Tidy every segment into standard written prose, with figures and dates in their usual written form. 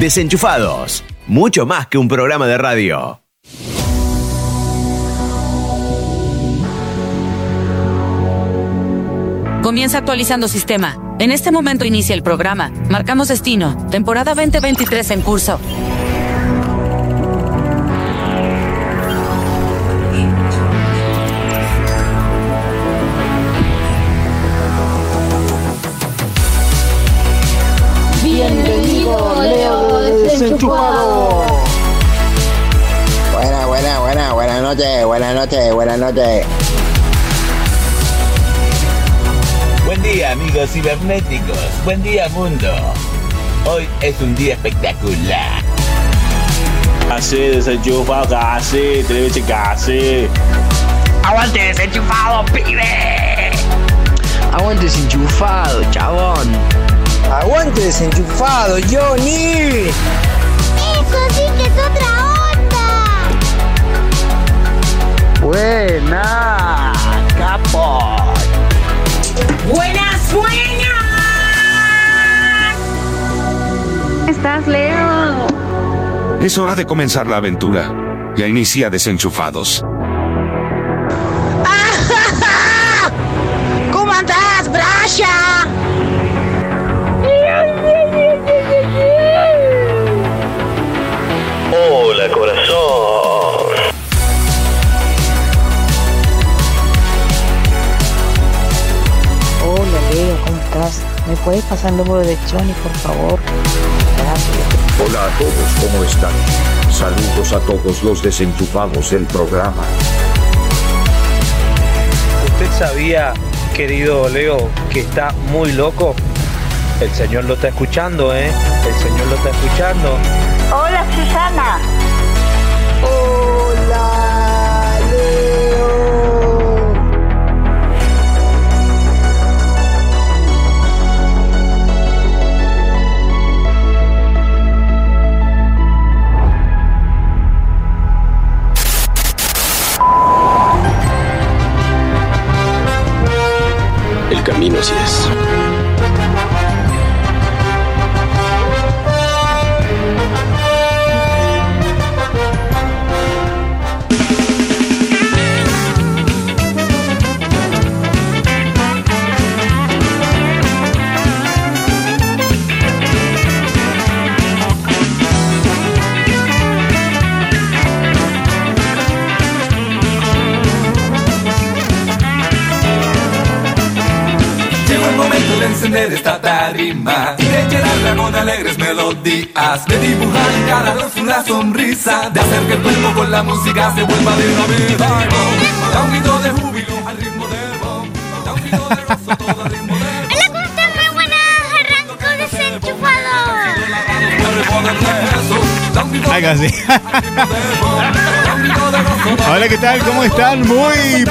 Desenchufados, mucho más que un programa de radio. Comienza actualizando sistema. En este momento inicia el programa. Marcamos destino. Temporada 2023 en curso. Bienvenido, Leo Desenchufado. Buenas noches. Buen día, amigos cibernéticos. Buen día, mundo. Hoy es un día espectacular. Así, desenchufado, casi, television, casi. ¡Aguante desenchufado, pibe! ¡Aguante desenchufado, chabón! ¡Aguante desenchufado, Johnny! ¡Eso sí que es otra onda! ¡Buena, capo! ¡Buenas! ¿Estás, Leo? Es hora de comenzar la aventura. Ya inicia Desenchufados. ¿Cómo andás, Brasha? Hola, corazón. Hola, Leo, ¿cómo estás? ¿Me puedes pasar el número de Johnny, por favor? Gracias. Hola a todos, ¿cómo están? Saludos a todos los desenchufados del programa. ¿Usted sabía, querido Leo, que está muy loco? El señor lo está escuchando, ¿eh? El señor lo está escuchando. Hola, Susana. Hola, Leo. El camino así es. Encender esta tarima y de llenarla con alegres melodías, de dibujar en cada rostro una sonrisa, de hacer que el cuerpo con la música se vuelva de una vez. Da un grito de júbilo al ritmo del bomb, da un grito de gozo todo al ritmo del bomb. ¡Hola, ¿cómo están? Muy buenas, arranco desenchufado. Ay, casi. Hola, ¿qué tal? ¿Cómo están? Muy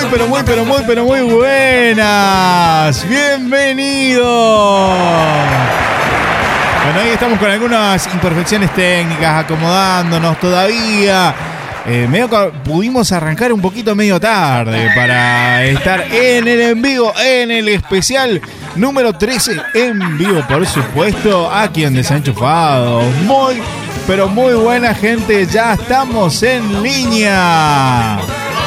buenas. Bienvenidos. Bueno, hoy estamos con algunas imperfecciones técnicas, acomodándonos todavía. Pudimos arrancar un poquito medio tarde para estar en el en vivo, en el especial número 13 en vivo, por supuesto, aquí en Desenchufados. Muy buena gente, ya estamos en línea.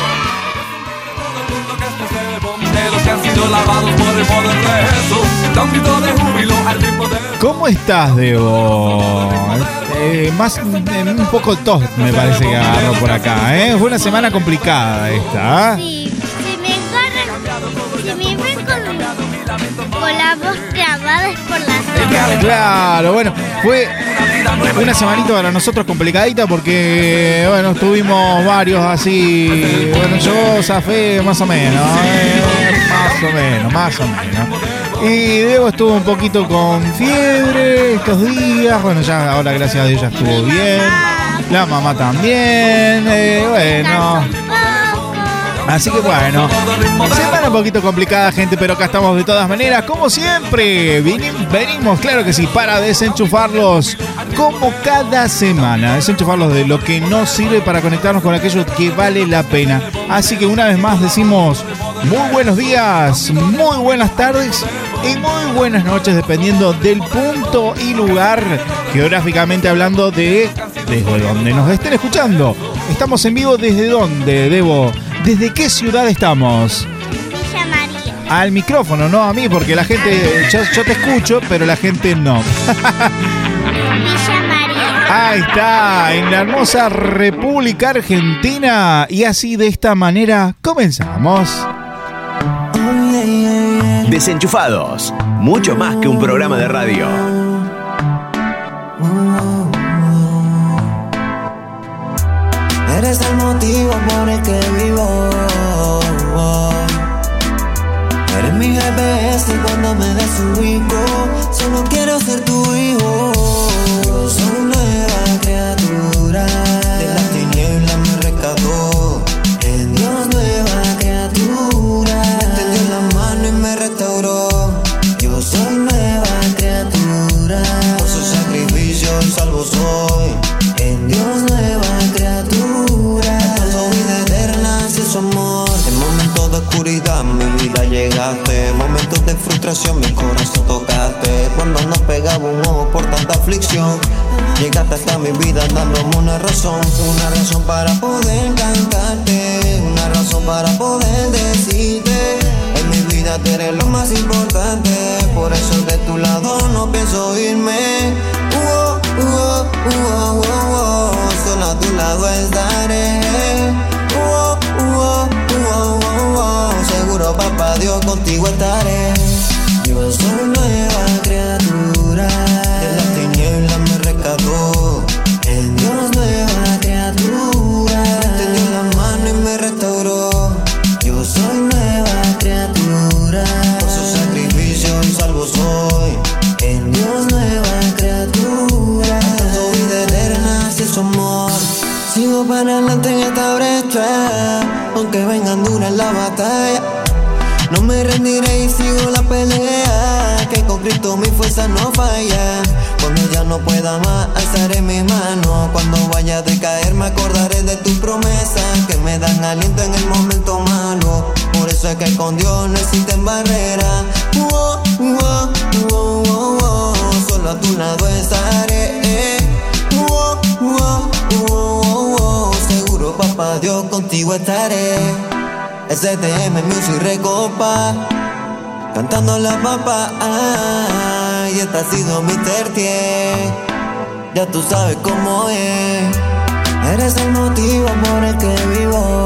¿Cómo estás, Debo? Un poco tos me parece que agarró por acá, ¿eh? Fue una semana complicada esta, ¿eh? Sí, se me ven con la voz trabada es por la zona. Claro, bueno, fue una semanita para nosotros complicadita porque, bueno, estuvimos varios así. Bueno, yo zafé más o menos. Y Diego estuvo un poquito con fiebre estos días. Bueno, ya ahora gracias a Dios ya estuvo bien. La mamá también. Bueno. Así que bueno, semana un poquito complicada, gente, pero acá estamos de todas maneras, como siempre. Venimos, claro que sí, para desenchufarlos como cada semana. Desenchufarlos de lo que no sirve para conectarnos con aquello que vale la pena. Así que una vez más decimos muy buenos días, muy buenas tardes y muy buenas noches, dependiendo del punto y lugar, geográficamente hablando, desde donde nos estén escuchando. Estamos en vivo desde dónde, Debo. ¿Desde qué ciudad estamos? Villa María. Al micrófono, no a mí, porque la gente, yo te escucho, pero la gente no. Villa María. Ahí está, en la hermosa República Argentina. Y así, de esta manera, comenzamos. Desenchufados, mucho más que un programa de radio. Eres el motivo por el que vivo. Eres mi GPS cuando me desubico. Solo quiero ser tu hijo. Soy una nueva criatura. De las tinieblas me rescató. En Dios nueva criatura. Me tendió la mano y me restauró. Yo soy nueva criatura. Por su sacrificio salvo soy. En Dios nueva criatura. Alcanzo vida eterna si es su amor. En momentos de oscuridad mi vida llegaste. En momentos de frustración mi corazón tocaste. Cuando nos pegaba un ojo por tanta aflicción, llegaste hasta mi vida dándome una razón para poder cantarte, una razón para poder decirte, en mi vida tú eres lo más importante. Por eso de tu lado no pienso irme. Solo a tu lado estaré. Seguro papá Dios contigo estaré. Yo soy nueva criatura. De las tinieblas me rescató. En Dios nueva criatura. Me tendió la mano y me restauró. Yo soy nueva criatura. Por su sacrificio salvo soy. En Dios nueva criatura. Alcanzo vida eterna si es su amor. Sigo para adelante en esta brecha, aunque vengan duras la batalla. No me rendiré y sigo la pelea, que con Cristo mi fuerza no falla. Cuando ya no pueda más, alzaré mis manos. Cuando vaya a decaer me acordaré de tus promesas, que me dan aliento en el momento malo. Por eso es que con Dios no existen barreras. Solo a tu lado estaré. Seguro papá Dios contigo estaré. STM Music Recopa, cantando la papa, y esta ha sido mi tertie. Ya tú sabes cómo es. Eres el motivo por el que vivo.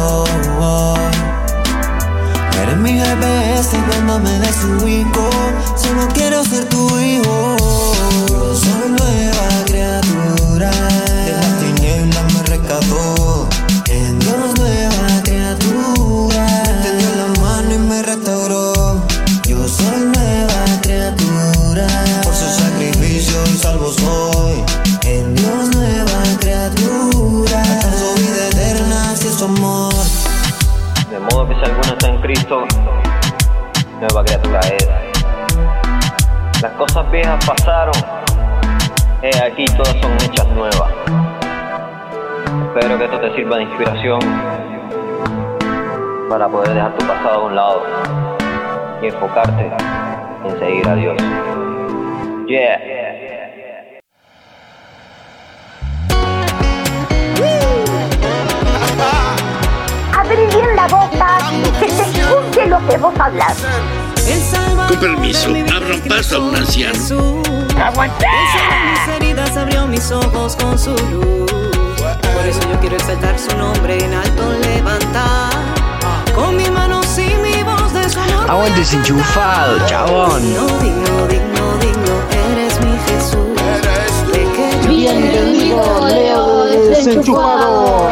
Eres mi GPS cuando me desubico. Solo quiero ser tu hijo. Yo soy nueva criatura. De las tinieblas me rescató. En Dios nueva criatura. Me tendió la mano y me restauró. Yo soy nueva criatura. Por su sacrificio salvo soy. En Dios nueva criatura. Alcanzo vida eterna si es su amor. De modo que si alguno está en Cristo, nueva criatura es. Las cosas viejas pasaron, aquí todas son hechas nuevas. Espero que esto te sirva de inspiración para poder dejar tu pasado a un lado y enfocarte en seguir a Dios. Yeah. Abrí bien la boca y que te escuche lo que vos hablas. Con permiso, abran paso a un anciano. ¡Aguanté! Mis heridas abrió mis ojos con su luz. Por eso yo quiero exaltar su nombre en alto, levantar con mis manos y mi voz de su amor. Aguante desenchufado, chabón. Digno, eres mi Jesús. Bienvenido, Leo de Desenchufado.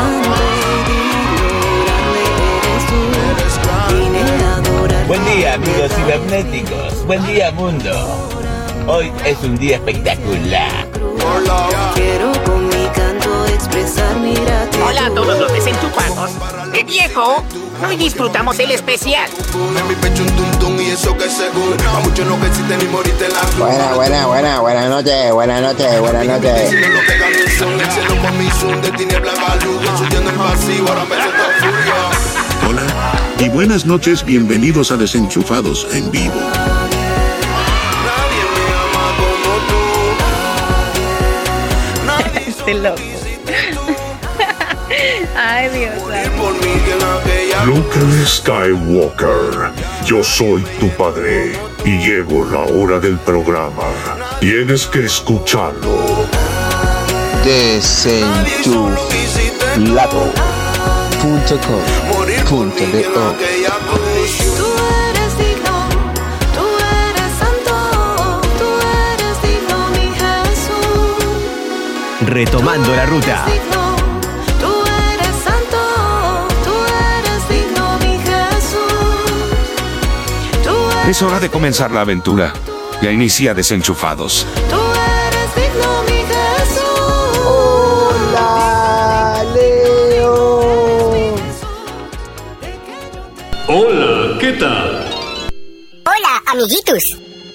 Buen día, amigos cibernéticos. Buen día, mundo. Hoy es un día espectacular. Quiero con mi canto expresar mi gratitud. Hola a todos los desenchufados. De viejo, hoy disfrutamos el especial. En mi pecho un tum tum y eso que es seguro. A muchos no que existen ni morirte en la cruz. Buenas noches. Lo que gané son el cielo con mi zoom de tiniebla a luz. Subiendo el vacío, ahora me siento furia. Hola, Y buenas noches, bienvenidos a Desenchufados en vivo. Este loco. Ay, Dios. Luke Skywalker, yo soy tu padre y llegó la hora del programa. Tienes que escucharlo. Desenchuflado.com.do. Retomando la ruta. Es hora de comenzar la aventura. Ya inicia Desenchufados. Hola, Leo. Hola, ¿qué tal? Hola, amiguitos.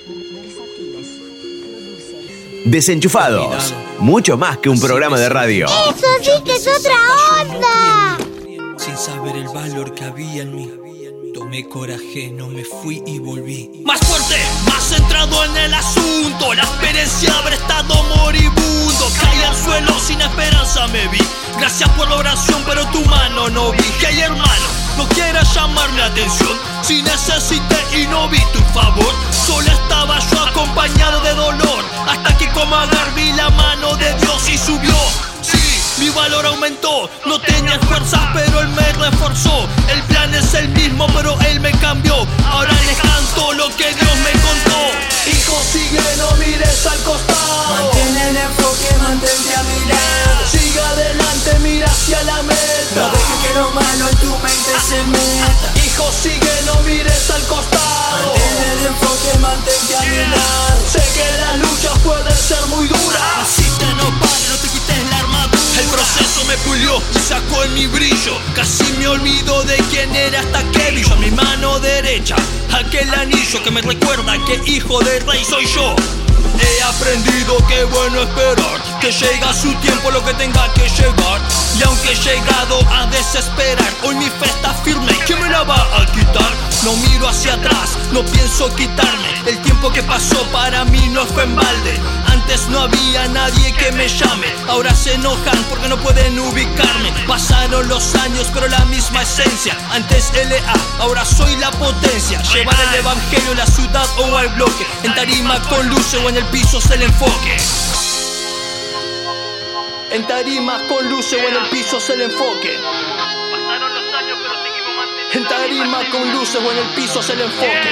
Desenchufados. Mucho más que un programa de radio. ¡Eso sí que es otra onda! Sin saber el valor que había en mí, tomé coraje, no me fui y volví. Más fuerte, más centrado en el asunto. La experiencia habrá estado moribundo. Caí al suelo, sin esperanza me vi. Gracias por la oración, pero tu mano no vi. Que hay, hermano, no quieras llamar mi atención. Si necesité y no vi tu favor, solo estaba yo acompañado de dolor. Hasta que como agar vi la mano de Dios y subió. Sí, mi valor aumentó. No tenía fuerzas, pero Él me reforzó. El plan es el mismo, pero Él me cambió. Ahora les canto lo que Dios me contó. Hijo, sigue, no mires al costado. Mantén el enfoque, mantente a mi lado. Sigue adelante, mira hacia la meta. No dejes que lo malo en tu mente se meta. Hijo, sigue, no mires al costado. Mantén el enfoque, mantente a mi lado. Sé que las luchas pueden ser muy duras. Asiste, no pares, no te quites la armadura. El proceso me pulió y sacó en mi brillo. Casi me olvido de quién era hasta que vi yo a mi mano derecha aquel anillo que me recuerda que hijo del rey soy yo. He aprendido que es bueno esperar, que llega su tiempo lo que tenga que llegar. Y aunque he llegado a desesperar, hoy mi fe está firme, ¿quién me la va a quitar? No miro hacia atrás, no pienso quitarme. El tiempo que pasó para mí no fue en balde. Antes no había nadie que me llame, ahora se enojan porque no pueden ubicarme. Pasaron los años pero la misma esencia. Antes LA, ahora soy la potencia. Llevar el evangelio a la ciudad o al bloque. En tarima con luces o en el piso es el enfoque. En tarima con luces o en el piso es el enfoque. Pasaron los años pero seguimos manteniendo. En tarima con luces o en el piso es el enfoque.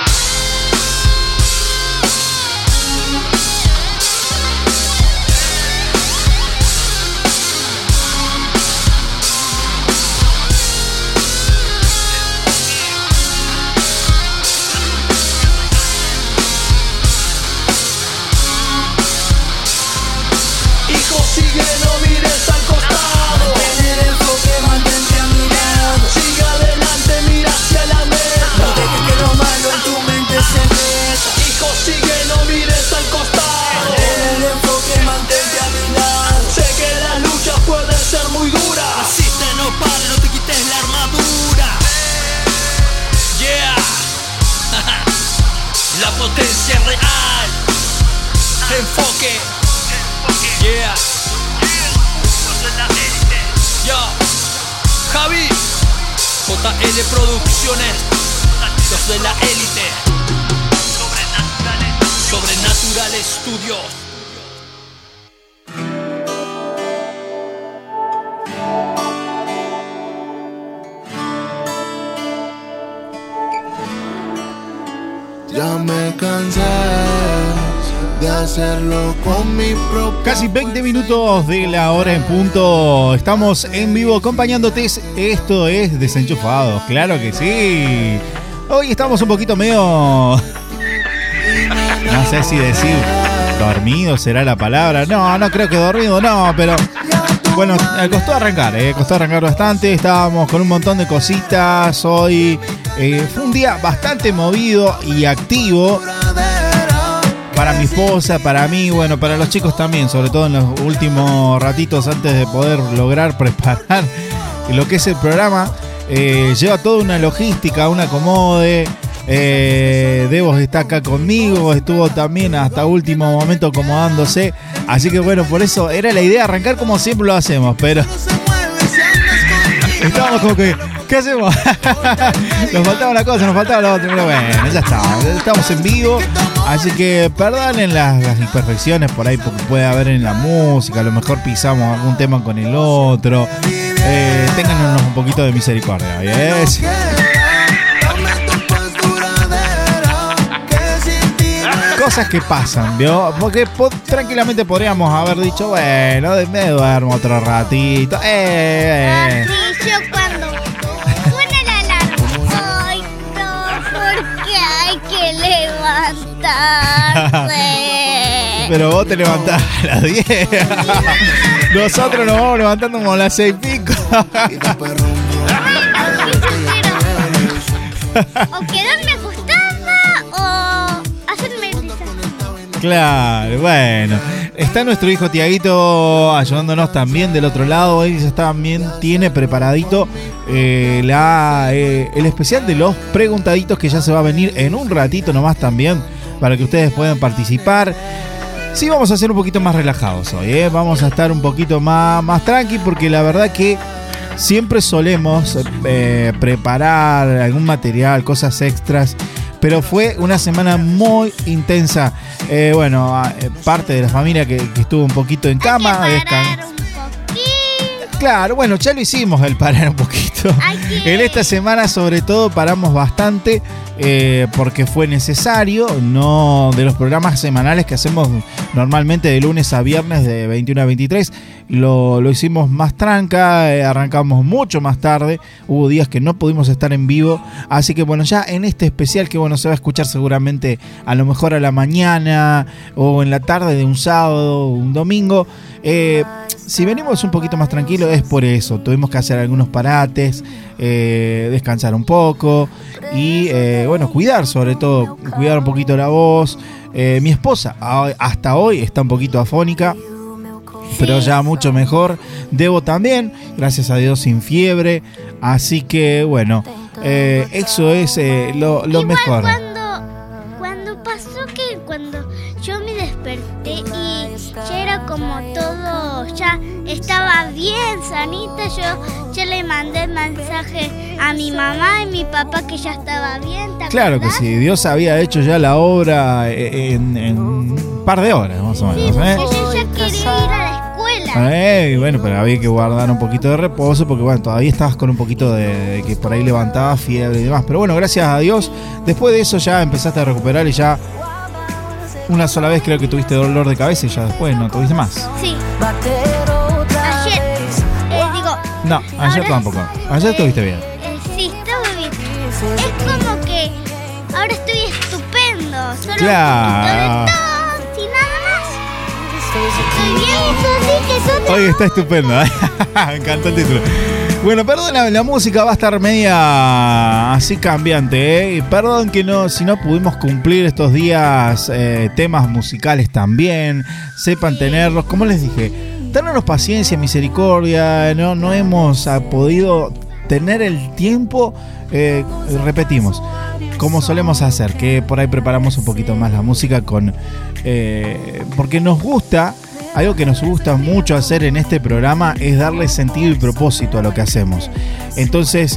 Sigue, no mires al costado. Mantén el enfoque, mantente a mi lado. Sigue adelante, mira hacia la meta. No dejes que lo malo en tu mente se meta. Hijo, sigue, no mires al costado. Mantén el enfoque, mantente a mi lado. Sé que las luchas pueden ser muy duras. Asiste, no pares, no te quites la armadura. Yeah. La potencia real. Enfoque. Yeah. Yo, Javi, JL Producciones, los de la élite, Sobrenatural Studios. Ya me cansé de hacerlo con mi propio. Casi 20 minutos de la hora en punto. Estamos en vivo acompañándote. Esto es Desenchufados, claro que sí. Hoy estamos un poquito medio... No sé si decir dormido será la palabra. No creo que dormido, no, pero... Bueno, costó arrancar bastante. Estábamos con un montón de cositas. Hoy fue un día bastante movido y activo. Para mi esposa, para mí, bueno, para los chicos también, sobre todo en los últimos ratitos antes de poder lograr preparar lo que es el programa. lleva toda una logística, un acomode. Devos está acá conmigo, estuvo también hasta último momento acomodándose. Así que bueno, por eso era la idea arrancar como siempre lo hacemos, pero estábamos como que, ¿qué hacemos? Nos faltaba una cosa, nos faltaba la otra, pero bueno, ya estamos en vivo. Así que perdonen las imperfecciones por ahí porque puede haber en la música, a lo mejor pisamos algún tema con el otro. Téngannos un poquito de misericordia, ¿yes? Cosas que pasan, ¿vio? Porque tranquilamente podríamos haber dicho, bueno, me duermo otro ratito. Sí, yo cuando suena la alarma, ay, no, porque hay que levantarse. Pero vos te levantás a las 10. Nosotros nos vamos levantando como a las 6:05. O quedarme acostada o hacerme brisa. Claro, bueno. Está nuestro hijo Tiaguito ayudándonos también del otro lado. Él ya también tiene preparadito el especial de los preguntaditos que ya se va a venir en un ratito nomás también para que ustedes puedan participar. Sí, vamos a ser un poquito más relajados hoy, ¿eh? Vamos a estar un poquito más tranqui porque la verdad que siempre solemos preparar algún material, cosas extras, pero fue una semana muy intensa. Parte de la familia que estuvo un poquito en cama. Claro, bueno, ya lo hicimos el parar un poquito. En esta semana sobre todo paramos bastante porque fue necesario, no de los programas semanales que hacemos normalmente de lunes a viernes de 21 a 23, lo hicimos más tranca, arrancamos mucho más tarde, hubo días que no pudimos estar en vivo, así que bueno, ya en este especial que bueno se va a escuchar seguramente a lo mejor a la mañana o en la tarde de un sábado, un domingo, si venimos un poquito más tranquilos es por eso, tuvimos que hacer algunos parates, descansar un poco y cuidar sobre todo, cuidar un poquito la voz. Mi esposa hasta hoy está un poquito afónica, pero ya mucho mejor. Devo también, gracias a Dios sin fiebre, así que bueno, eso es lo mejor. Cuando pasó que cuando yo me desperté y ya era como todo, ya estaba bien sanita, yo le mandé mensaje a mi mamá y mi papá que ya estaba bien. Claro que sí, Dios había hecho ya la obra en un par de horas más o menos. Sí, porque yo ya quería ir a la escuela. Bueno, pero había que guardar un poquito de reposo porque bueno, todavía estabas con un poquito de que por ahí levantabas fiebre y demás. Pero bueno, gracias a Dios, después de eso ya empezaste a recuperar y ya una sola vez creo que tuviste dolor de cabeza y ya después no tuviste más. Sí. Ayer, no, ayer tampoco. Ayer estuviste bien. Sí, estaba bien. Es como que ahora estoy estupendo. Solo claro. Un poquito de tos y nada más. Estoy bien, eso sí que eso te... Hoy está estupendo. Me encantó el título. Bueno, perdón, la música va a estar media así cambiante, ¿eh? Perdón que si no pudimos cumplir estos días temas musicales también. Sepan tenerlos, como les dije, tenernos paciencia, misericordia. No hemos podido tener el tiempo, repetimos, como solemos hacer, que por ahí preparamos un poquito más la música porque nos gusta. Algo que nos gusta mucho hacer en este programa es darle sentido y propósito a lo que hacemos. Entonces,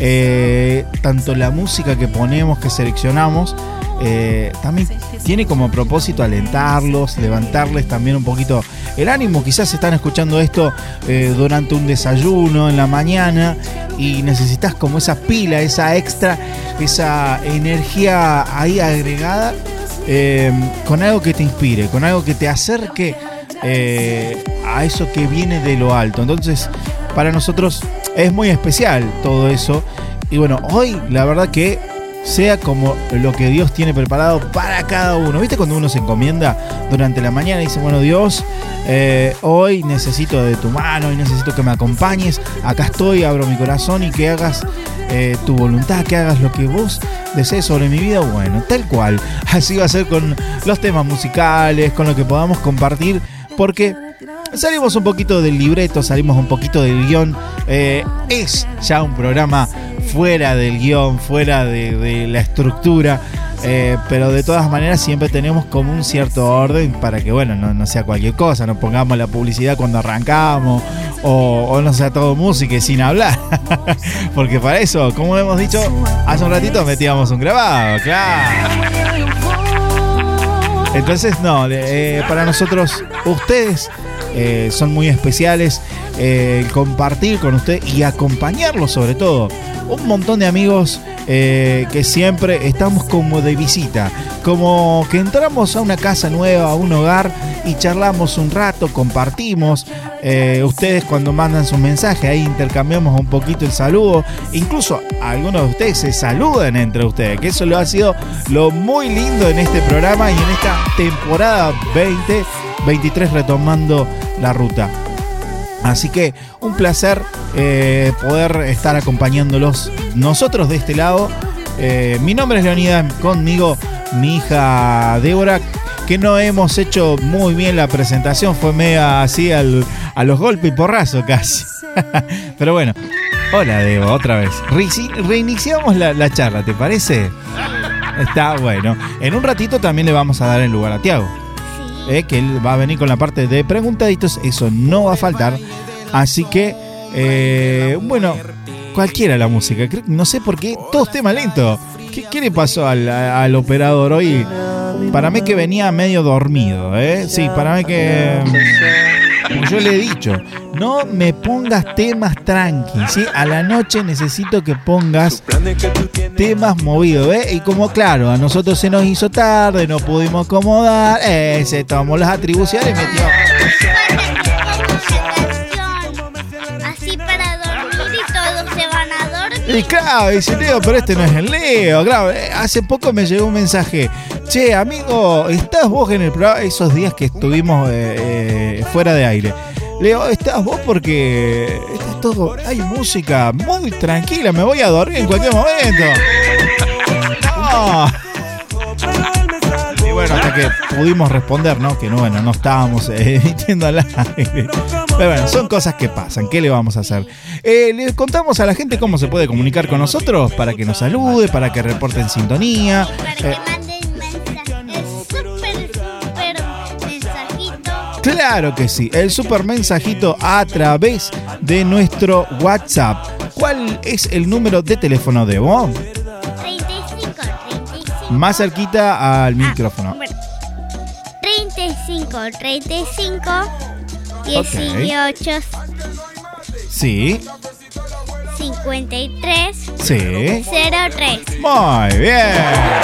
tanto la música que ponemos, que seleccionamos, también tiene como propósito alentarlos, levantarles también un poquito el ánimo. Quizás están escuchando esto durante un desayuno en la mañana y necesitas como esa pila, esa extra, esa energía ahí agregada, con algo que te inspire, con algo que te acerque a eso que viene de lo alto. Entonces para nosotros es muy especial todo eso. Y bueno, hoy la verdad que sea como lo que Dios tiene preparado para cada uno. ¿Viste cuando uno se encomienda durante la mañana y dice, bueno Dios, hoy necesito de tu mano, hoy necesito que me acompañes, acá estoy, abro mi corazón y que hagas tu voluntad, que hagas lo que vos desees sobre mi vida? Bueno, tal cual, así va a ser con los temas musicales, con lo que podamos compartir, porque Salimos un poquito del libreto, salimos un poquito del guión. Es ya un programa fuera del guión, fuera de la estructura. Pero de todas maneras siempre tenemos como un cierto orden para que, bueno, no sea cualquier cosa, no pongamos la publicidad cuando arrancamos o no sea todo música y sin hablar. Porque para eso, como hemos dicho hace un ratito, metíamos un grabado, claro. Entonces, no, para nosotros, ustedes son muy especiales. Compartir con ustedes y acompañarlos, sobre todo. Un montón de amigos que siempre estamos como de visita, como que entramos a una casa nueva, a un hogar y charlamos un rato, compartimos. Ustedes cuando mandan sus mensajes ahí intercambiamos un poquito el saludo, incluso algunos de ustedes se saludan entre ustedes, que eso lo ha sido lo muy lindo en este programa y en esta temporada 2023 retomando la ruta. Así que un placer poder estar acompañándolos nosotros de este lado. Mi nombre es Leonidas, conmigo mi hija Débora, que no hemos hecho muy bien la presentación, fue media así a los golpes y porrazo casi. Pero bueno, hola Débora, otra vez. Reiniciamos la charla, ¿te parece? Está bueno. En un ratito también le vamos a dar el lugar a Tiago. Que él va a venir con la parte de preguntaditos, eso no va a faltar. Así que, bueno, cualquiera la música. No sé por qué, todos temas lentos. ¿Qué le pasó al operador hoy? Para mí que venía medio dormido, ¿eh? Sí, para mí que... Como yo le he dicho, no me pongas temas tranqui, ¿sí? A la noche necesito que pongas temas movidos, ¿eh? Y como claro, a nosotros se nos hizo tarde, no pudimos acomodar, se tomó las atribuciones y metió... Así para dormir y todos se van a dormir. Y claro, dice Leo, pero este no es el Leo. Claro, hace poco me llegó un mensaje. Che, amigo, ¿estás vos en el programa? Esos días que estuvimos fuera de aire. Leo, ¿estás vos? Porque todo, hay música muy tranquila. Me voy a dormir en cualquier momento. No. Y bueno, hasta que pudimos responder, ¿no? Que no, bueno, no estábamos emitiendo al aire. Pero bueno, son cosas que pasan. ¿Qué le vamos a hacer? Le contamos a la gente cómo se puede comunicar con nosotros para que nos salude, para que reporte en sintonía. Para que manden mensajes. El super mensajito. Claro que sí, el super mensajito a través de nuestro WhatsApp. ¿Cuál es el número de teléfono de vos? 35. Más cerquita al micrófono. Bueno. 35, 18. Okay. Sí. 53. Sí. 03. Muy bien.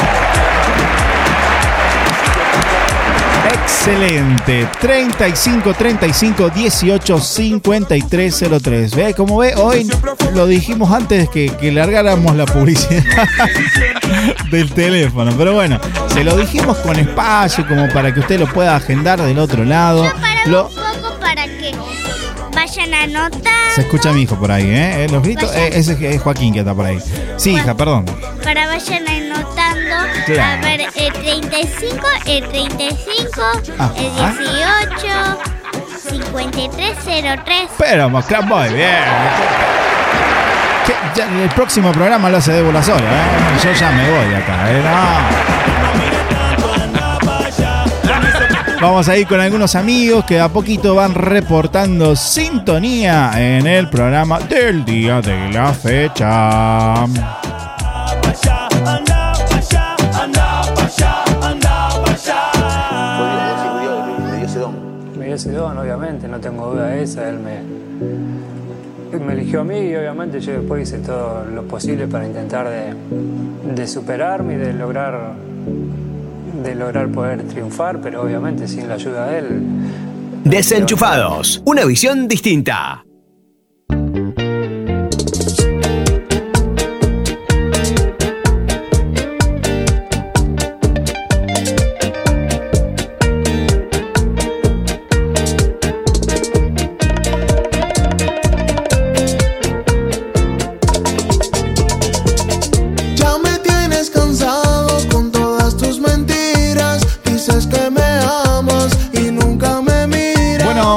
Excelente. 35 18 53 03. ¿Ve? Como ve, hoy lo dijimos antes que largáramos la publicidad del teléfono. Pero bueno, se lo dijimos con espacio como para que usted lo pueda agendar del otro lado. Un poco para que vayan a anotar. Se escucha a mi hijo por ahí, ¿eh? Los gritos. Ese es Joaquín que está por ahí. Sí, hija, perdón. Para vayan anotando. Claro. A ver, el 35, el 35, ajá. El 18, 53, 03. Pero mostrar muy bien. Ya, el próximo programa lo hace Débora sola, ¿eh? Yo ya me voy acá, ¿eh? No. Vamos a ir con algunos amigos que a poquito van reportando sintonía en el programa del día de la fecha. Me dio ese don, obviamente, no tengo duda de esa. Él me eligió a mí y obviamente yo después hice todo lo posible para intentar de superarme y de lograr poder triunfar, pero obviamente sin la ayuda de él. Desenchufados, una visión distinta.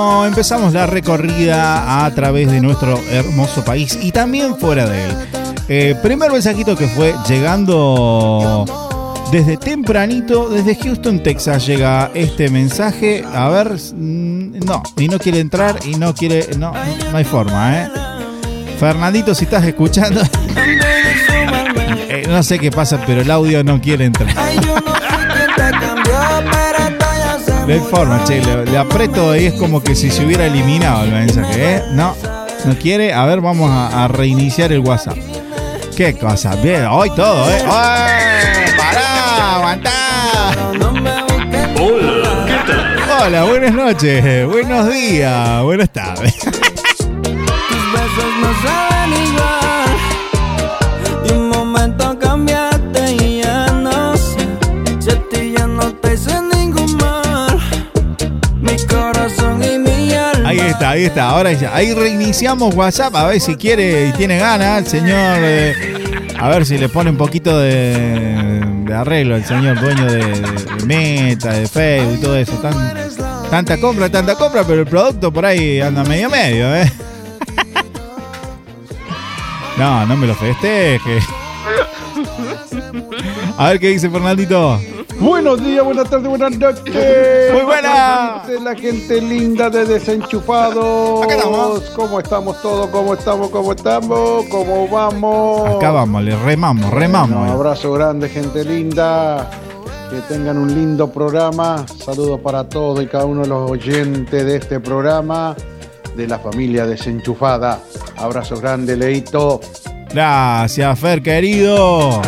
bueno, empezamos la recorrida a través de nuestro hermoso país y también fuera de él. Primer mensajito que fue llegando desde tempranito, desde Houston, Texas, llega este mensaje. A ver, no quiere entrar y no hay forma, Fernandito, si estás escuchando, no sé qué pasa, pero el audio no quiere entrar. No hay forma, che, le aprieto y es como que si se hubiera eliminado el mensaje, No quiere. A ver, vamos a reiniciar el WhatsApp. ¿Qué cosa? Bien, hoy todo, ¡Pará! ¡Aguantá! Hola, ¿qué tal? Hola, buenas noches, buenos días, buenas tardes. Tus besos no saben igual. Y un momento cambiaste y ya no sé. Si a ti ya no te hice ningún mal. Mi corazón y mi alma. Ahí está, ahora ya. Ahí reiniciamos WhatsApp, a ver si quiere y tiene ganas el señor. A ver si le pone un poquito de arreglo el señor dueño de Meta, de Facebook y todo eso. Tanta compra, pero el producto por ahí anda medio, No me lo festeje. A ver qué dice Fernandito. Buenos días, buenas tardes, buenas noches. Muy buena. La gente linda de Desenchufados. Acá estamos. ¿Cómo estamos todos? ¿Cómo vamos? Acá vamos, le remamos. Un abrazo grande, gente linda. Que tengan un lindo programa. Saludos para todos y cada uno de los oyentes de este programa. De la familia Desenchufada. Abrazo grande, Leito. Gracias, Fer, querido.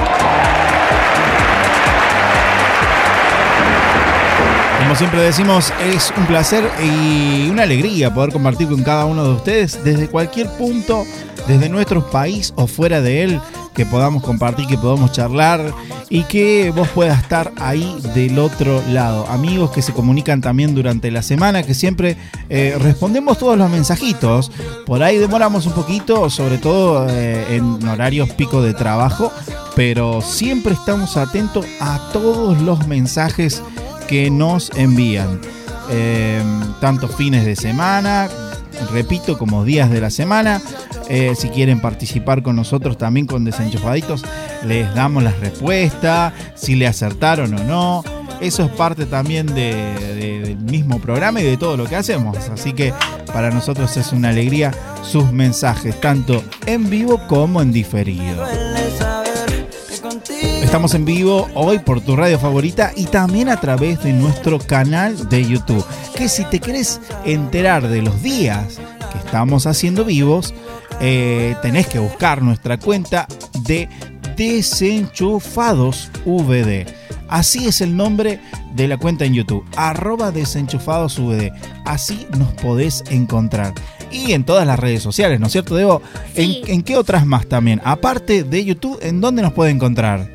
Como siempre decimos, es un placer y una alegría poder compartir con cada uno de ustedes desde cualquier punto, desde nuestro país o fuera de él, que podamos compartir, que podamos charlar y que vos puedas estar ahí del otro lado. Amigos que se comunican también durante la semana, que siempre respondemos todos los mensajitos. Por ahí demoramos un poquito, sobre todo en horarios pico de trabajo, pero siempre estamos atentos a todos los mensajes que nos envían, tanto fines de semana, repito, como días de la semana. Si quieren participar con nosotros también con Desenchufaditos, les damos la respuesta, si le acertaron o no. Eso es parte también del mismo programa y de todo lo que hacemos. Así que para nosotros es una alegría sus mensajes, tanto en vivo como en diferido. Estamos en vivo hoy por tu radio favorita y también a través de nuestro canal de YouTube. Que si te querés enterar de los días que estamos haciendo vivos, tenés que buscar nuestra cuenta de Desenchufados VD. Así es el nombre de la cuenta en YouTube, @desenchufadosvd. Así nos podés encontrar. Y en todas las redes sociales, ¿no es cierto, Debo? Sí. ¿En qué otras más también? Aparte de YouTube, ¿en dónde nos puede encontrar?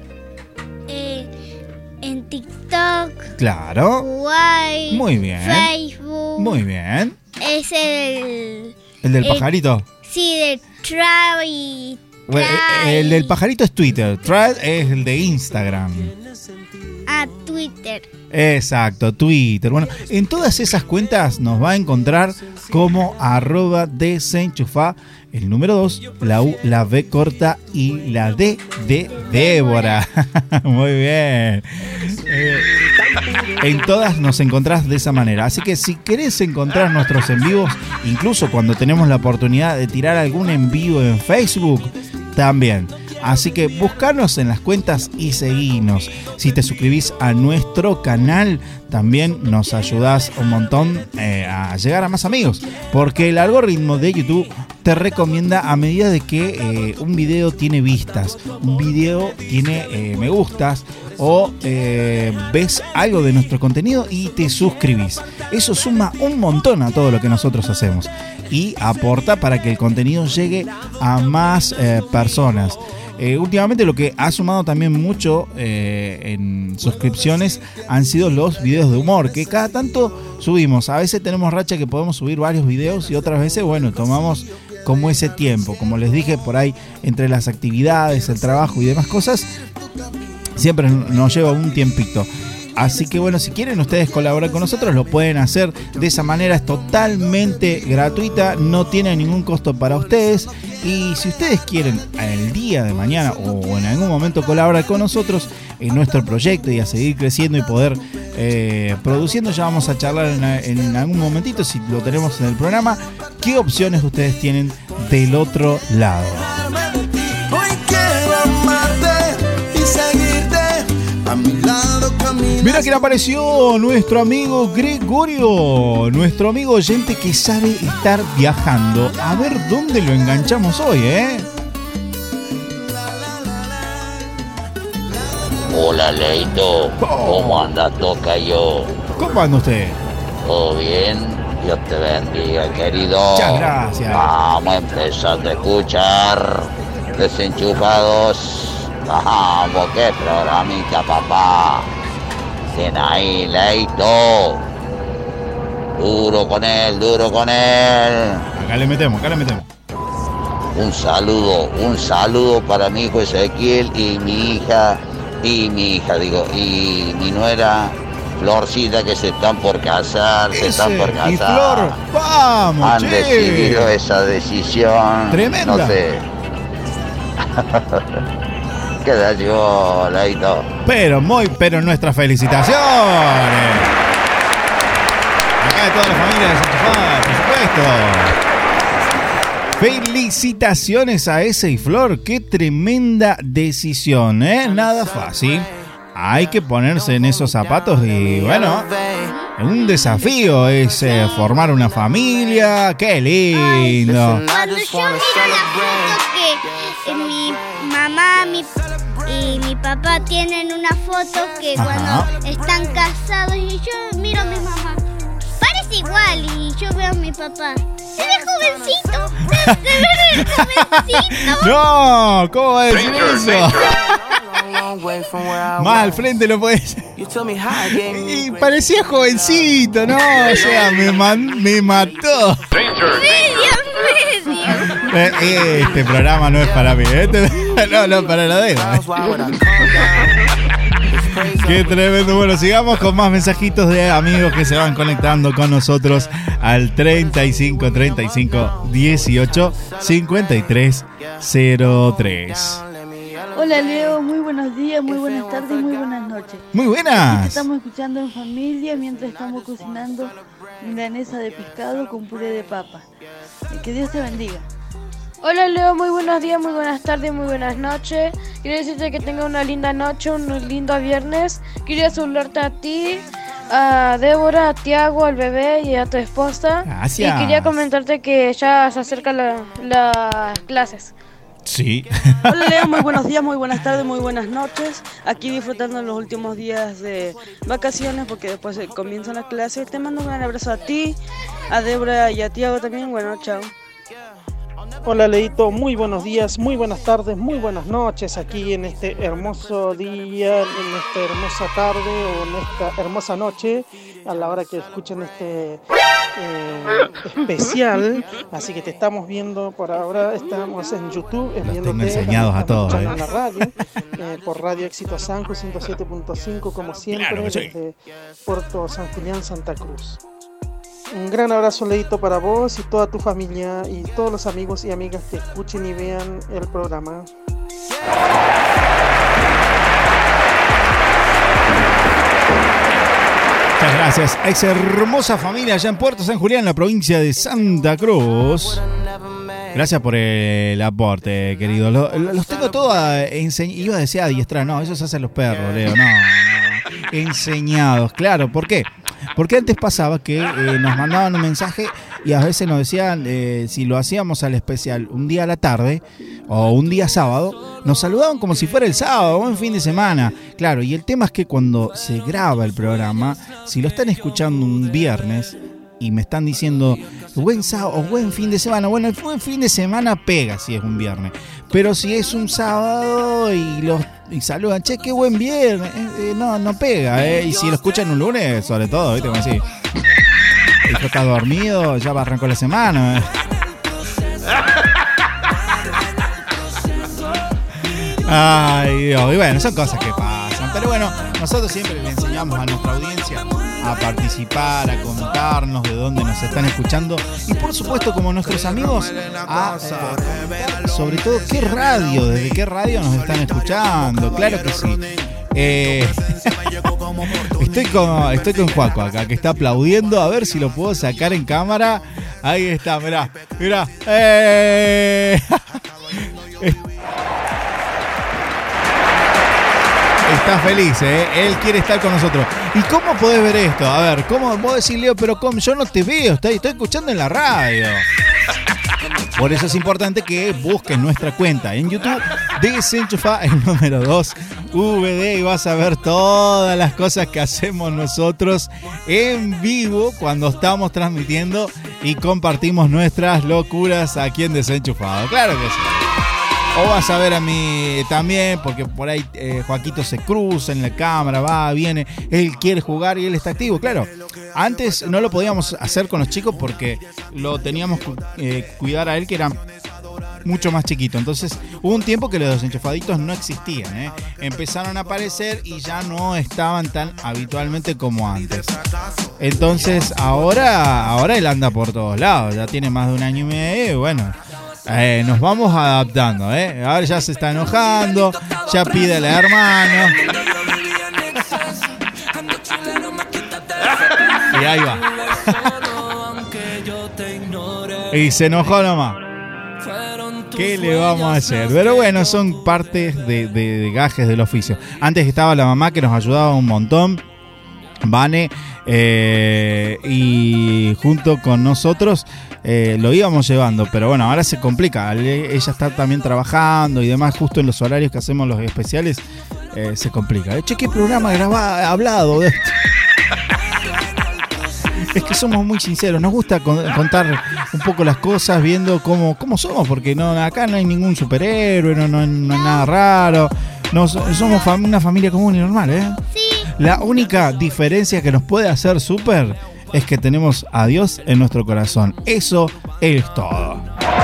En TikTok. Claro. Uruguay. Muy bien. Facebook. Muy bien. Es el del pajarito. Sí, de Travis. Bueno, el del pajarito es Twitter. Thread es el de Instagram. Twitter. Exacto, Twitter. Bueno, en todas esas cuentas nos va a encontrar como @desenchufa, el número 2, la U, la B corta y la D de Débora. Muy bien. En todas nos encontrás de esa manera. Así que si querés encontrar nuestros en vivos, incluso cuando tenemos la oportunidad de tirar algún en vivo en Facebook, también. Así que buscanos en las cuentas y seguinos. Si te suscribís a nuestro canal, también nos ayudás un montón a llegar a más amigos. Porque el algoritmo de YouTube te recomienda a medida de que un video tiene vistas, un video tiene me gustas o ves algo de nuestro contenido y te suscribís. Eso suma un montón a todo lo que nosotros hacemos y aporta para que el contenido llegue a más personas. Últimamente lo que ha sumado también mucho en suscripciones han sido los videos de humor, que cada tanto subimos. A veces tenemos racha que podemos subir varios videos y otras veces, bueno, tomamos como ese tiempo. Como les dije, por ahí entre las actividades, el trabajo y demás cosas, siempre nos lleva un tiempito. Así que bueno, si quieren ustedes colaborar con nosotros, lo pueden hacer de esa manera. Es totalmente gratuita, no tiene ningún costo para ustedes. Y si ustedes quieren el día de mañana o en algún momento colaborar con nosotros en nuestro proyecto y a seguir creciendo y poder produciendo, ya vamos a charlar en algún momentito, si lo tenemos en el programa, qué opciones ustedes tienen del otro lado. Mira que apareció nuestro amigo Gregorio, nuestro amigo oyente que sabe estar viajando. A ver dónde lo enganchamos hoy, Hola, Leito. ¿Cómo anda, Tocayo? ¿Cómo anda usted? ¿Todo bien? Dios te bendiga, querido. Muchas gracias. Vamos a empezar a escuchar Desenchufados. Vamos, qué programita, papá. Bien ahí, Leito. Duro con él, duro con él. Acá le metemos. Un saludo para mi hijo Ezequiel y mi hija, y mi nuera Florcita, que se están por casar, Y Flor, vamos, han decidido esa decisión. Tremenda. No sé. Queda yo, Leito. Pero nuestras felicitaciones. Acá de toda la familia de Desenchufados, por supuesto. Felicitaciones a ese y Flor. Qué tremenda decisión, Nada fácil. Hay que ponerse en esos zapatos y bueno, un desafío es formar una familia. ¡Qué lindo! Cuando yo miro la foto que mi mamá y mi papá tienen una foto que cuando están casados y yo miro a mi mamá, parece igual, y yo veo a mi papá, se ve jovencito, se ve jovencito. No, ¿cómo va a decir eso? Más al frente lo puedes. Y parecía jovencito, ¿no? O sea, me mató. Este programa no es para mí. No, para la Deva. Qué tremendo. Bueno, sigamos con más mensajitos de amigos que se van conectando con nosotros al 35 35 18 53 03. Hola, Leo, muy buenos días, muy buenas tardes, muy buenas noches. Muy buenas. Te estamos escuchando en familia mientras estamos cocinando milanesa de pescado con puré de papa. Que Dios te bendiga. Hola, Leo, muy buenos días, muy buenas tardes, muy buenas noches. Quiero decirte que tengas una linda noche, un lindo viernes. Quería saludarte a ti, a Débora, a Tiago, al bebé y a tu esposa. Gracias. Y quería comentarte que ya se acercan las clases. Sí. Hola, Leo, muy buenos días, muy buenas tardes, muy buenas noches. Aquí disfrutando los últimos días de vacaciones porque después comienzan las clases. Te mando un gran abrazo a ti, a Débora y a Tiago también. Bueno, chao. Hola, Leito, muy buenos días, muy buenas tardes, muy buenas noches aquí en este hermoso día, en esta hermosa tarde o en esta hermosa noche, a la hora que escuchen este especial. Así que te estamos viendo por ahora, estamos en YouTube, viéndote enseñados a todos, en la radio, por Radio Éxito Sanju 107.5 como siempre, claro, desde Puerto San Julián, Santa Cruz. Un gran abrazo, Leito, para vos y toda tu familia y todos los amigos y amigas que escuchen y vean el programa. Muchas gracias a esa hermosa familia allá en Puerto San Julián, en la provincia de Santa Cruz. Gracias por el aporte, querido. Los tengo todos iba a decir adiestrar, no, eso se hacen los perros, Leo, no. Enseñados, claro, ¿por qué? Porque antes pasaba que nos mandaban un mensaje y a veces nos decían si lo hacíamos al especial un día a la tarde o un día sábado, nos saludaban como si fuera el sábado o en fin de semana. Claro, y el tema es que cuando se graba el programa, si lo están escuchando un viernes y me están diciendo buen sábado o buen fin de semana, bueno, el buen fin de semana pega si es un viernes, pero si es un sábado y saludan, che, qué buen viernes, no pega, y si lo escuchan un lunes, sobre todo, ¿viste? Como así, el que está dormido, ya va a arrancar la semana, Ay, Dios, y bueno, son cosas que pasan, pero bueno, nosotros siempre le enseñamos invitamos a nuestra audiencia a participar, a contarnos de dónde nos están escuchando y por supuesto como nuestros amigos a sobre todo desde qué radio nos están escuchando. Claro que sí. Estoy con Juaco acá, que está aplaudiendo, a ver si lo puedo sacar en cámara. Ahí está, mirá. Está feliz, él quiere estar con nosotros. ¿Y cómo podés ver esto? A ver, ¿cómo vos decís, Leo? Pero ¿cómo? Yo no te veo, estoy escuchando en la radio. Por eso es importante que busques nuestra cuenta en YouTube, Desenchufa el número 2 VD, y vas a ver todas las cosas que hacemos nosotros en vivo cuando estamos transmitiendo y compartimos nuestras locuras aquí en Desenchufado. Claro que sí. O vas a ver a mí también, porque por ahí Joaquito se cruza en la cámara, va, viene, él quiere jugar y él está activo. Claro, antes no lo podíamos hacer con los chicos porque lo teníamos que cuidar a él, que era mucho más chiquito. Entonces hubo un tiempo que los desenchufaditos no existían, empezaron a aparecer y ya no estaban tan habitualmente como antes. Entonces ahora él anda por todos lados, ya tiene más de 1 año y medio y bueno... nos vamos adaptando, Ahora ya se está enojando, ya pide al hermano. Y ahí va. Y se enojó nomás. ¿Qué le vamos a hacer? Pero bueno, son partes de gajes del oficio. Antes estaba la mamá que nos ayudaba un montón, Vane, y junto con nosotros lo íbamos llevando, pero bueno, ahora se complica. Ella está también trabajando y demás, justo en los horarios que hacemos los especiales, se complica. Che, ¿qué programa hablado de esto? Es que somos muy sinceros, nos gusta contar un poco las cosas viendo cómo somos, porque acá no hay ningún superhéroe, no hay nada raro, somos una familia común y normal, Sí. La única diferencia que nos puede hacer súper es que tenemos a Dios en nuestro corazón. Eso es todo.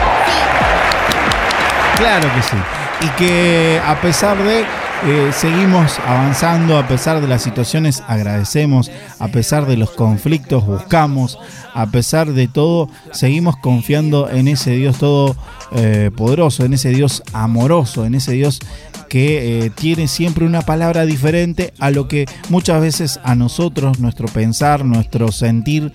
Claro que sí. Y que a pesar de seguimos avanzando, a pesar de las situaciones agradecemos, a pesar de los conflictos buscamos, a pesar de todo seguimos confiando en ese Dios todo poderoso, en ese Dios amoroso, en ese Dios que tiene siempre una palabra diferente a lo que muchas veces a nosotros, nuestro pensar, nuestro sentir,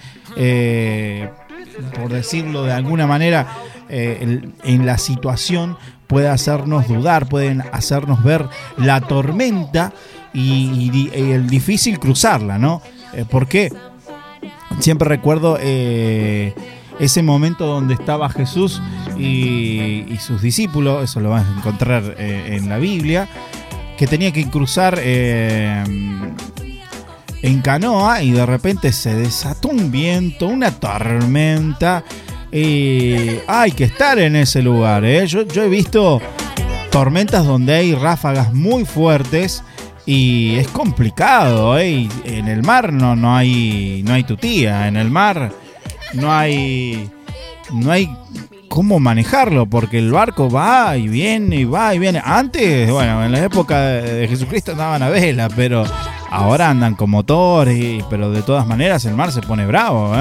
por decirlo de alguna manera, en la situación puede hacernos dudar, pueden hacernos ver la tormenta y el difícil cruzarla, ¿no? ¿Por qué? Siempre recuerdo ese momento donde estaba Jesús y sus discípulos, eso lo vas a encontrar en la Biblia, que tenía que cruzar en canoa y de repente se desató un viento, una tormenta. Hay que estar en ese lugar, Yo he visto tormentas donde hay ráfagas muy fuertes y es complicado, Y en el mar no hay tutía, en el mar no hay cómo manejarlo, porque el barco va y viene. Antes, bueno, en la época de Jesucristo andaban a vela, pero ahora andan con motores, pero de todas maneras el mar se pone bravo,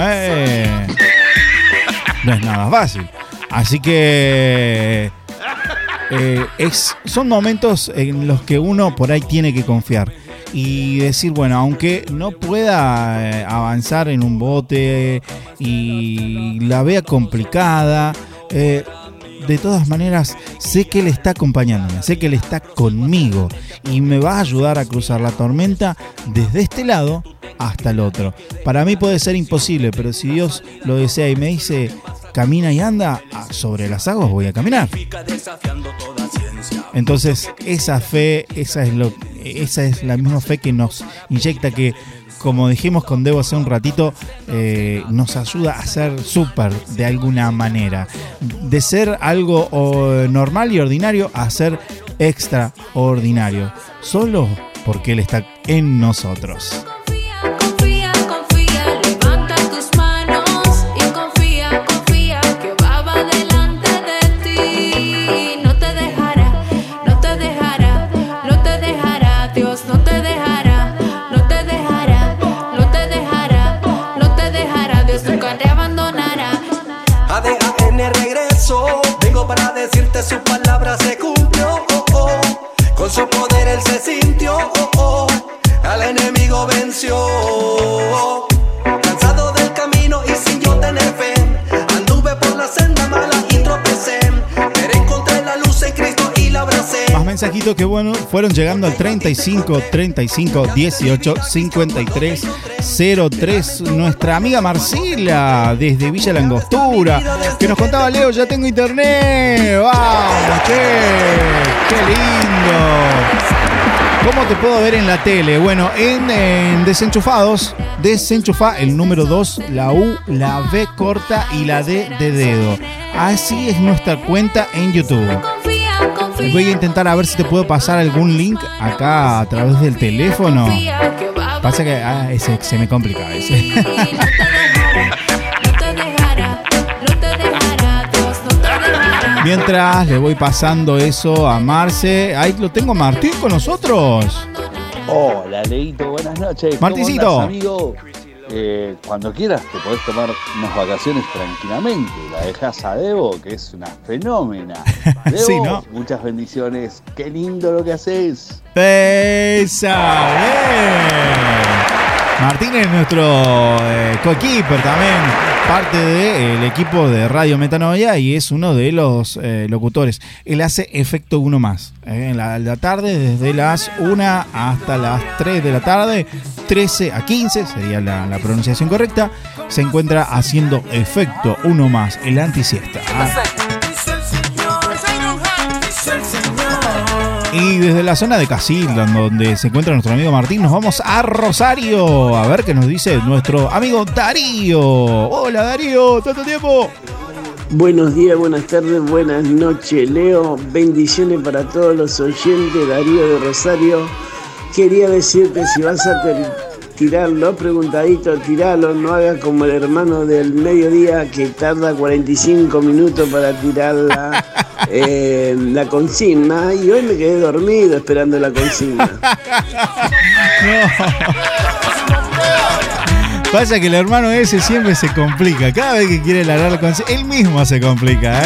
No es nada fácil. Así que son momentos en los que uno por ahí tiene que confiar y decir, bueno, aunque no pueda avanzar en un bote y la vea complicada, de todas maneras sé que Él está acompañándome, sé que Él está conmigo y me va a ayudar a cruzar la tormenta desde este lado hasta el otro. Para mí puede ser imposible, pero si Dios lo desea y me dice camina y anda, sobre las aguas voy a caminar. Entonces esa fe, esa es la misma fe que nos inyecta, que como dijimos con Debo hace un ratito, nos ayuda a ser súper de alguna manera, de ser algo normal y ordinario a ser extraordinario, solo porque Él está en nosotros. No te dejará, venció. Cansado del camino y sin yo tener fe, anduve por la senda mala y tropecé, pero encontré la luz en Cristo y la abracé. Más mensajitos que bueno, fueron llegando al 35 18 53 03. Nuestra amiga Marcela desde Villa Langostura, que nos contaba: Leo, ya tengo internet. ¡Vamos! ¡Qué lindo! ¿Cómo te puedo ver en la tele? Bueno, en Desenchufados, desenchufa el número 2, la U, la B corta y la D de dedo. Así es nuestra cuenta en YouTube. Voy a intentar a ver si te puedo pasar algún link acá a través del teléfono. Pasa que ese se me complica ese. Mientras le voy pasando eso a Marce. Ahí lo tengo a Martín con nosotros. Hola, Leito, buenas noches. Martincito. ¿Cómo andás, amigo? Cuando quieras te podés tomar unas vacaciones tranquilamente. La dejás a Debo, que es una fenómena. Debo, sí, ¿no? Muchas bendiciones. Qué lindo lo que haces. ¡Esa! ¡Bien! Martín es nuestro co-keeper también, parte del equipo de Radio Metanoia y es uno de los locutores. Él hace Efecto Uno Más. En la tarde, desde las 1 hasta las 3 de la tarde, 13 a 15, sería la pronunciación correcta, se encuentra haciendo Efecto Uno Más, el antisiesta. Y desde la zona de Casilda, donde se encuentra nuestro amigo Martín, nos vamos a Rosario. A ver qué nos dice nuestro amigo Darío. Hola, Darío, ¿tanto tiempo? Buenos días, buenas tardes, buenas noches, Leo. Bendiciones para todos los oyentes. Darío de Rosario. Quería decirte, si vas a tirarlo, preguntadito, tiralo. No hagas como el hermano del mediodía que tarda 45 minutos para tirar la consigna. Y hoy me quedé dormido esperando la consigna. Pasa que el hermano ese siempre se complica. Cada vez que quiere largar la consigna, él mismo se complica,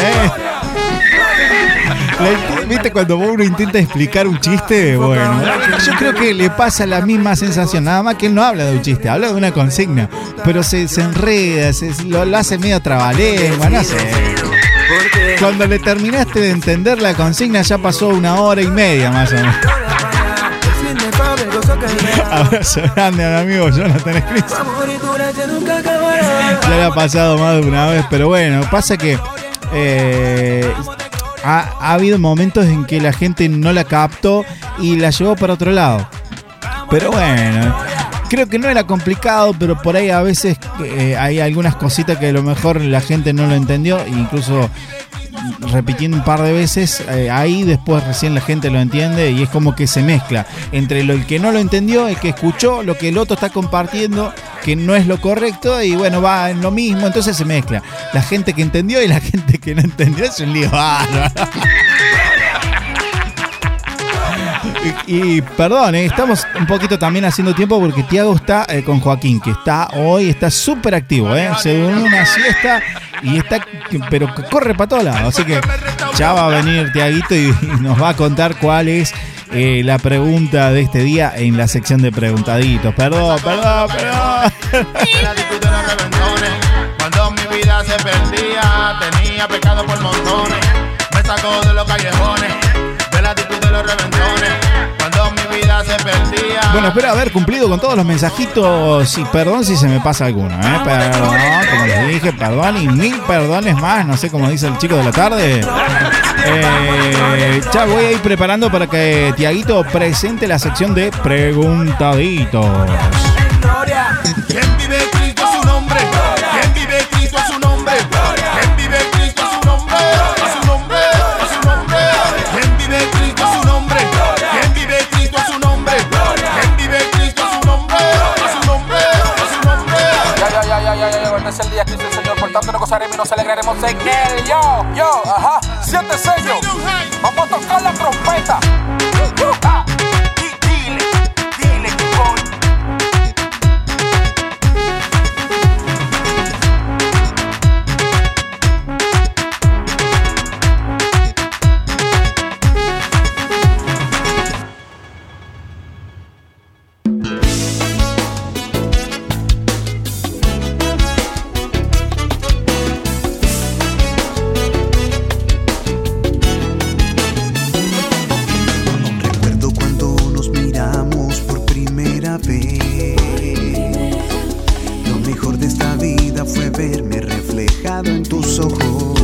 ¿Viste cuando uno intenta explicar un chiste? Bueno, yo creo que le pasa la misma sensación. Nada más que él no habla de un chiste, habla de una consigna. Pero se enreda, lo hace medio trabalengua, no sé. Cuando le terminaste de entender la consigna ya pasó 1 hora y media más o menos. Abrazo grande al amigo Jonathan Scris. Ya le ha pasado más de una vez, pero bueno, pasa que ha habido momentos en que la gente no la captó y la llevó para otro lado. Pero bueno, creo que no era complicado, pero por ahí a veces hay algunas cositas que a lo mejor la gente no lo entendió, incluso repitiendo un par de veces, ahí después recién la gente lo entiende y es como que se mezcla entre el que no lo entendió, el que escuchó, lo que el otro está compartiendo, que no es lo correcto y bueno, va en lo mismo, entonces se mezcla. La gente que entendió y la gente que no entendió es un lío bárbaro. Y perdón, estamos un poquito también haciendo tiempo porque Tiago está con Joaquín, que está súper activo, se durmió una siesta y está, pero corre para todos lados, así que ya va a venir Tiaguito y nos va a contar cuál es la pregunta de este día en la sección de preguntaditos. Perdón. Cuando mi vida se perdía, tenía pecado por montones, me sacó de los callejones, de la actitud de los reventones. Cuando mi vida se perdía. Bueno, espero haber cumplido con todos los mensajitos y perdón si se me pasa alguno, perdón, como les dije, perdón y 1000 perdones más, no sé cómo dice el chico de la tarde. Ya voy a ir preparando para que Tiaguito presente la sección de preguntaditos. ¿Quién vive Cristo a su nombre? ¿Quién vive Cristo a su nombre? ¿Quién vive Cristo a su nombre? A su nombre, a su nombre. ¿Quién vive Cristo a su nombre? ¿Quién vive Cristo a su nombre? ¿Quién vive Cristo a su nombre? A su nombre, a su nombre. Ya, hoy no es el día que hizo el Señor, por tanto no gozaremos y nos alegraremos en él. Yo, ajá, 7 sellos. Vamos a tocar la trompeta. Dile que voy. mirado en tus ojos.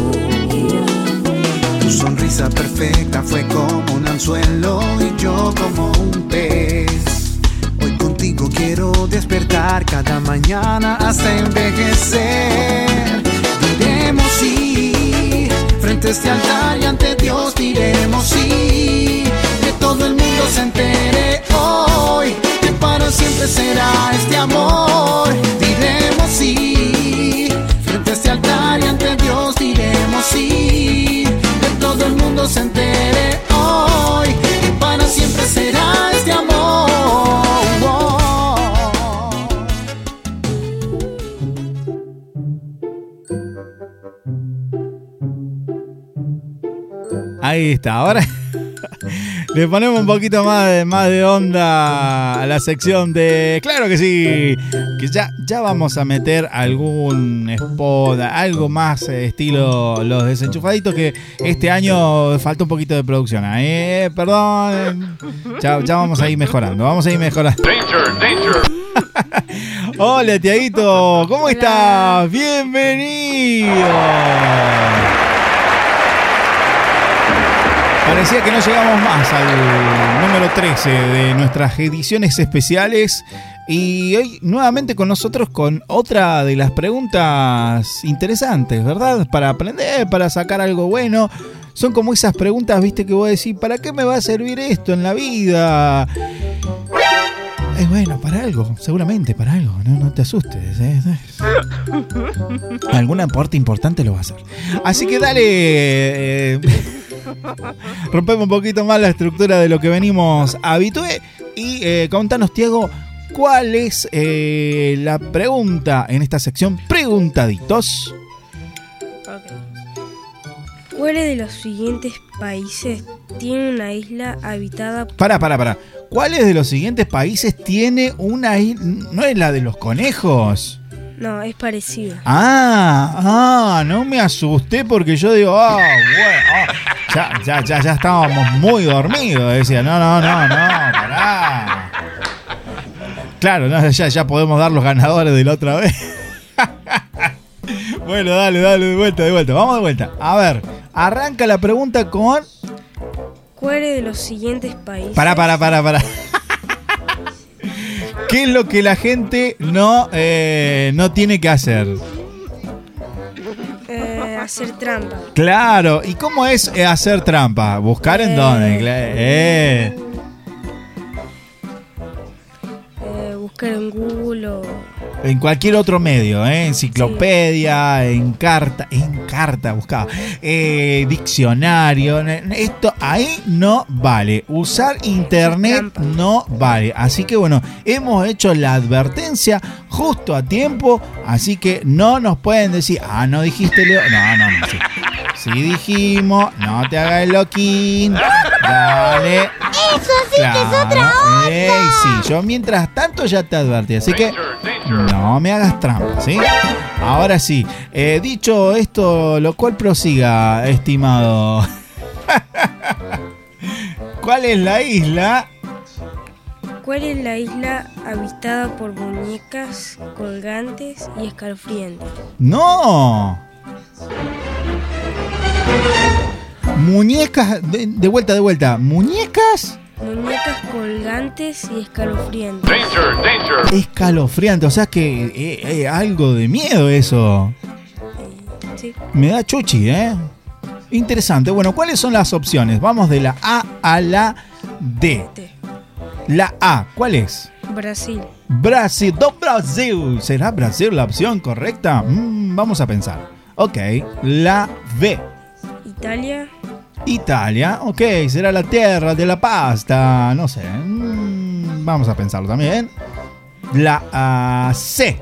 Tu sonrisa perfecta fue como un anzuelo y yo como un pez. Hoy contigo quiero despertar cada mañana hasta envejecer. Diremos sí, frente a este altar y ante Dios diremos sí. Que todo el mundo se entere hoy, que para siempre será este amor. Diremos sí, frente a este altar y ante Dios diremos sí. Que todo el mundo se entere hoy, que para siempre será este amor. Ahí está, ahora le ponemos un poquito más de onda a la sección de... Claro que sí, que ya vamos a meter algún spot, algo más estilo Los Desenchufaditos, que este año falta un poquito de producción. Perdón, ya vamos a ir mejorando, Danger. Hola, Tiaguito, ¿cómo estás? Bienvenido. Parecía que no llegamos más al número 13 de nuestras ediciones especiales. Y hoy nuevamente con nosotros con otra de las preguntas interesantes, ¿verdad? Para aprender, para sacar algo bueno. Son como esas preguntas, viste, que vos decís, ¿para qué me va a servir esto en la vida? Es bueno, para algo, seguramente para algo, no te asustes. Algún aporte importante lo va a hacer. Así que dale... rompemos un poquito más la estructura de lo que venimos habitué y contanos, Tiago, ¿cuál es la pregunta en esta sección Preguntaditos? Okay. ¿Cuáles de los siguientes países tiene una isla habitada por... Para. ¿Cuáles de los siguientes países tiene una isla? ¿No es la de los conejos? No, es parecida. No me asusté porque yo digo, bueno, ya estábamos muy dormidos. Decía, no, pará. Claro, ya podemos dar los ganadores de la otra vez. Bueno, dale, de vuelta. Vamos de vuelta. A ver, arranca la pregunta con... ¿Cuáles de los siguientes países? Pará. ¿Qué es lo que la gente no tiene que hacer? Hacer trampa. Claro, ¿y cómo es hacer trampa? ¿Buscar en dónde? Buscar en Google o... En cualquier otro medio, enciclopedia, sí. en carta buscaba, diccionario, esto ahí no vale, usar internet no vale, así que bueno, hemos hecho la advertencia justo a tiempo, así que no nos pueden decir, no dijiste Leo, no, sí dijimos, no te hagas el loquín, dale. Eso sí claro, que es otra onda. Sí, yo mientras tanto ya te advertí, así que no me hagas trampa, ¿sí? Ahora sí, dicho esto, lo cual prosiga, estimado. ¿Cuál es la isla? ¿Cuál es la isla habitada por muñecas colgantes y escalofriantes? ¡No! Muñecas, de vuelta. ¿Muñecas? Muñecas colgantes y escalofriantes. Danger. Escalofriante, o sea que algo de miedo eso. Sí. Me da chuchi, Interesante. Bueno, ¿cuáles son las opciones? Vamos de la A a la D. La A, ¿cuál es? Brasil. Brasil. ¿Será Brasil la opción correcta? Vamos a pensar. Ok, la B. Italia, ok, será la tierra de la pasta, no sé, vamos a pensarlo también. La C.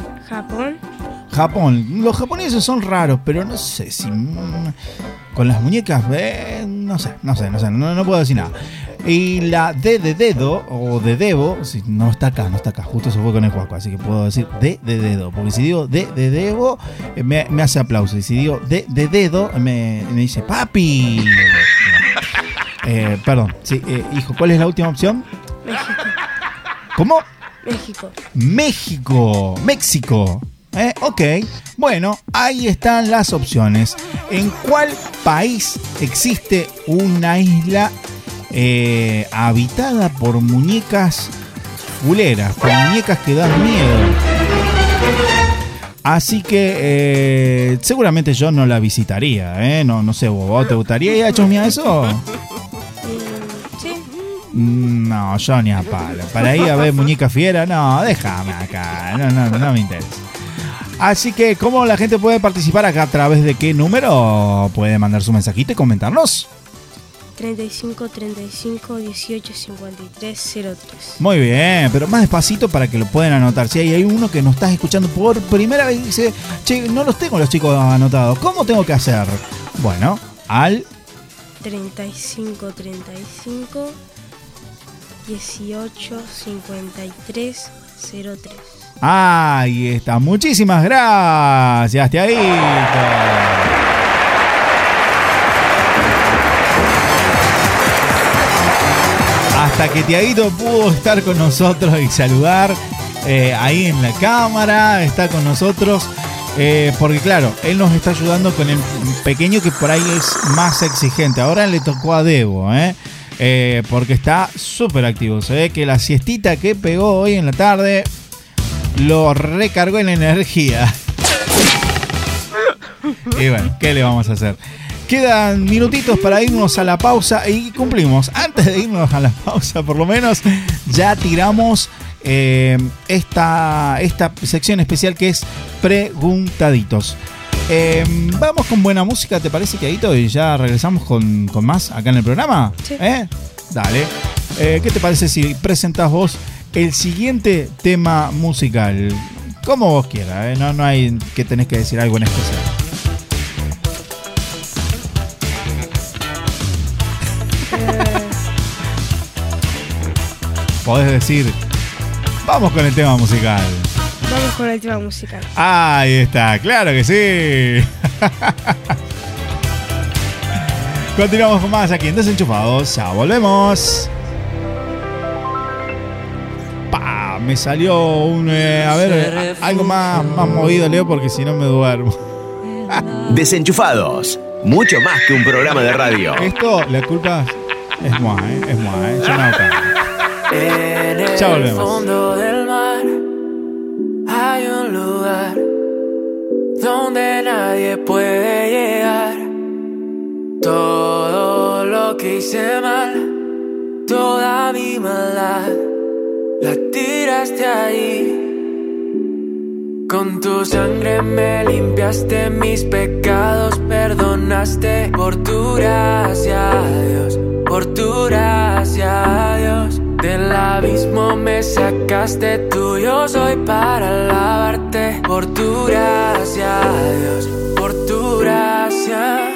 Japón, los japoneses son raros, pero no sé si con las muñecas, no sé, no puedo decir nada. Y la D de dedo, o de debo, si no está acá, justo se fue con el Juaco, así que puedo decir D de dedo, porque si digo D de debo, me hace aplauso, y si digo D de dedo, me dice papi. Perdón, sí, hijo, ¿cuál es la última opción? México. ¿Cómo? México. México. Ok, bueno, ahí están las opciones. ¿En cuál país existe una isla habitada por muñecas fuleras, por muñecas que dan miedo? Así que seguramente yo no la visitaría, no sé, ¿vos te gustaría ir a chusmear eso? Sí. No, yo ni a palo. Para ir a ver muñeca fiera, no, déjame acá, no me interesa. Así que, ¿cómo la gente puede participar acá? ¿A través de qué número? Puede mandar su mensajito y comentarnos. 35 18 53 03. Muy bien, pero más despacito para que lo puedan anotar. Si hay uno que nos estás escuchando por primera vez y dice, che, no los tengo los chicos anotados, ¿cómo tengo que hacer? Bueno, al 35 18 53 03. Ahí está, muchísimas gracias, Tiaguito. Hasta que Tiaguito pudo estar con nosotros y saludar ahí en la cámara, está con nosotros, porque claro, él nos está ayudando con el pequeño que por ahí es más exigente. Ahora le tocó a Debo, porque está súper activo. Se ve que la siestita que pegó hoy en la tarde lo recargó en energía. Y bueno, ¿qué le vamos a hacer? Quedan minutitos para irnos a la pausa y cumplimos. Antes de irnos a la pausa, por lo menos, ya tiramos esta sección especial que es Preguntaditos. Vamos con buena música, ¿te parece, Tiaguito? Y ya regresamos con más acá en el programa. Sí. Dale. ¿Qué te parece si presentás vos el siguiente tema musical? Como vos quieras, no hay que tenés que decir algo en especial. Podés decir, vamos con el tema musical. Vamos con el tema musical. Ahí está, claro que sí. Continuamos con más aquí en Desenchufados. Ya volvemos. Me salió un... algo más movido, Leo, porque si no me duermo. Desenchufados. Mucho más que un programa de radio. Esto, la culpa es Moa, es Moa, ya me hago cargo. Ya volvemos. En el fondo del mar hay un lugar donde nadie puede llegar. Todo lo que hice mal, toda mi maldad, la tiraste ahí. Con tu sangre me limpiaste mis pecados, perdonaste. Por tu gracia, Dios, por tu gracia, Dios. Del abismo me sacaste, tuyo soy para alabarte. Por tu gracia, Dios, por tu gracia.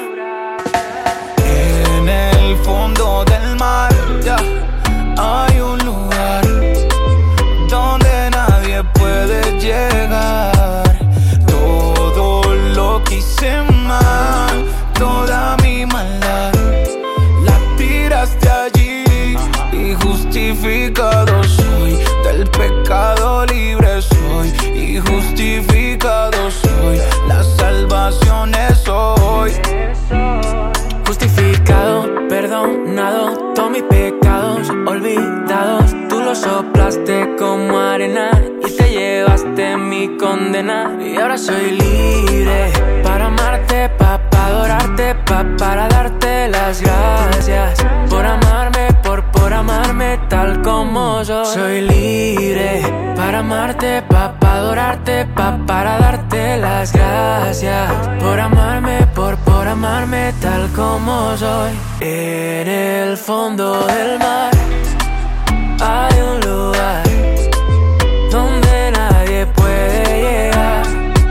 En el fondo del mar, hay un lugar donde nadie puede llegar. Todo lo que hice mal, toda mi maldad, la tiraste allí. Y justificado soy, del pecado libre soy. Y justificado soy, la salvación es hoy. Justificado, perdonado, todos mis pecados olvidados. Tú los soplaste como arena y te llevaste mi condena. Y ahora soy libre para amarte, para adorarte, para darte las gracias. Por amarme, por amarme tal como soy. Soy libre para amarte, para adorarte, para darte las gracias. Por amarme, por amarme tal como soy. En el fondo del mar hay un lugar donde nadie puede llegar.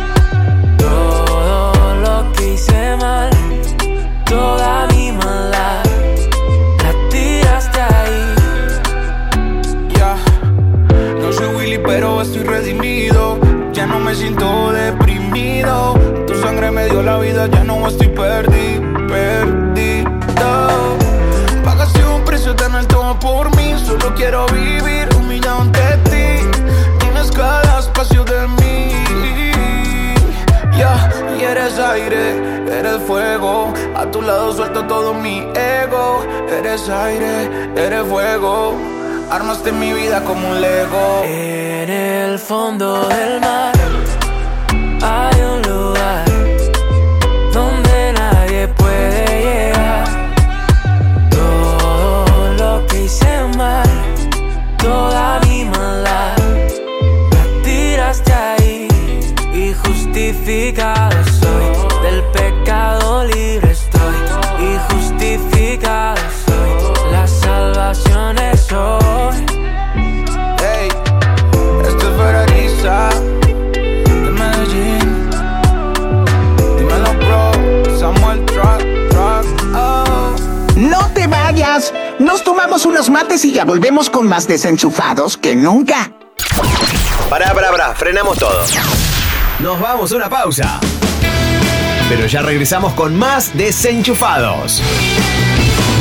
Todo lo que hice mal, toda mi maldad, la tiraste ahí. No soy Willy, pero estoy redimido. Ya no me siento deprimido. Tu sangre me dio la vida, ya no estoy perdido. Pagaste un precio tan alto por mí. Solo quiero vivir humillado ante ti. Tienes cada espacio de mí. Y eres aire, eres fuego. A tu lado suelto todo mi ego. Eres aire, eres fuego. Armaste mi vida como un Lego. En el fondo del mar hay un lugar donde nadie puede llegar. Todo lo que hice mal, toda mi maldad, la tiraste ahí y justificado soy. Del pecado libre estoy y justificado soy. La salvación es hoy. Hey, esto es Ferrariza de Medellín. Dímelo, bro, Samuel Truck, oh. No te vayas, nos tomamos unos mates y ya volvemos con más desenchufados que nunca. Pará, frenamos todo. Nos vamos a una pausa. Pero ya regresamos con más Desenchufados.